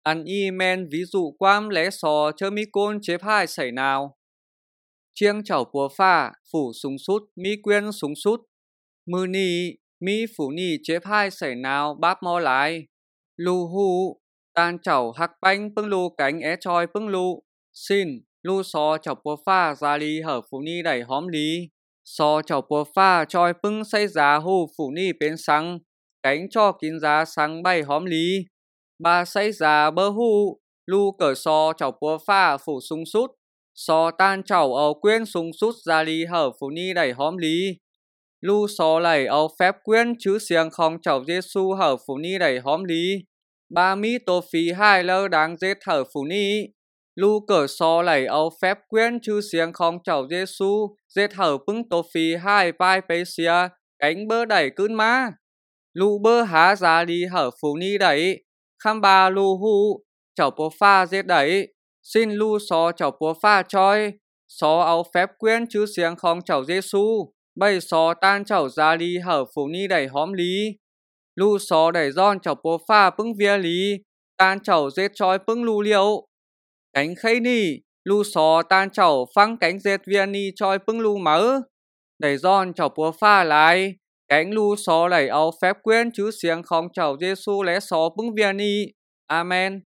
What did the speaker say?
Ăn y men ví dụ quam lẽ sò chơ mi côn chế phai sảy nào. Chiêng chảo bùa pha, phủ súng sút, mi quyên súng sút. Mư nì, mi phủ nì chế phai sảy nào báp mò lái. Lù hù, tan chảo hạc banh bưng lù cánh é choi bưng lù. Xin, lù sò chảo bùa pha ra lì hở phủ nì đẩy hóm lì. Sò chảo bùa pha choi bưng xây giá hù phủ nì bên xăng. Cánh cho kín giá xăng bay hóm lì. Bà xây giá bơ hù, lù cởi sò chảo bùa pha phủ súng sút. Sò tan chảo ấu quyên súng sút ra lì hở phủ nì đẩy hóm lì. Lu sò lầy ấu phép quyên chứ xiềng không chảo Giê-xu hở phủ nì đẩy hóm lì. Ba mi tô phí hai lơ đáng giết hở phủ nì. Lu cởi sò lầy ấu phép quyên chứ xiềng không chảo Giê-xu giết hở bưng tô phí hai bai bê xìa cánh bơ đẩy cưng má. Lu bơ há ra lì hở phủ nì đẩy. Khăm bà lu hù chảo bố pha giết đẩy. Xin lu sò chảo búa pha choi. Sò áo phép quyên chứ xiềng không chảo Giê-xu. Bây sò tan chảo ra lì hở phủ nì đẩy hóm lì. Lu sò đẩy giòn chảo búa pha bưng vía lì. Tan chảo giết choi bưng lu liễu. Cánh khay nì. Lu sò tan chảo phăng cánh giết vía nì choi bưng lu mớ. Đẩy giòn chảo búa pha lại. Cánh lu sò đẩy áo phép quyên chứ xiềng không chảo Giê-xu lẽ sò bưng vía nì. Amen.